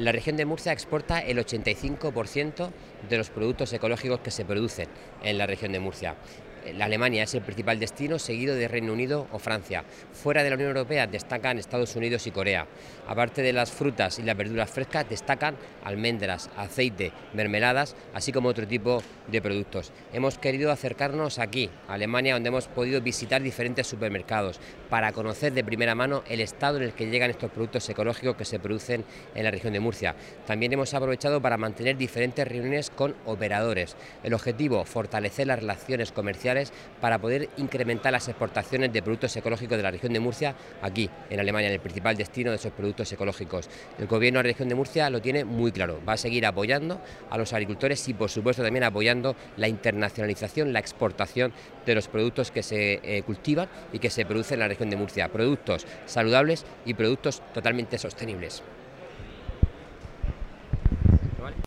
La región de Murcia exporta el 85% de los productos ecológicos que se producen en la región de Murcia. La Alemania es el principal destino, seguido de Reino Unido o Francia. Fuera de la Unión Europea destacan Estados Unidos y Corea. Aparte de las frutas y las verduras frescas, destacan almendras, aceite, mermeladas, así como otro tipo de productos. Hemos querido acercarnos aquí, a Alemania, donde hemos podido visitar diferentes supermercados para conocer de primera mano el estado en el que llegan estos productos ecológicos que se producen en la región de Murcia. También hemos aprovechado para mantener diferentes reuniones con operadores. El objetivo, fortalecer las relaciones comerciales para poder incrementar las exportaciones de productos ecológicos de la región de Murcia aquí, en Alemania, en el principal destino de esos productos ecológicos. El gobierno de la región de Murcia lo tiene muy claro, va a seguir apoyando a los agricultores y por supuesto también apoyando la internacionalización, la exportación de los productos que se cultivan y que se producen en la región de Murcia, productos saludables y productos totalmente sostenibles.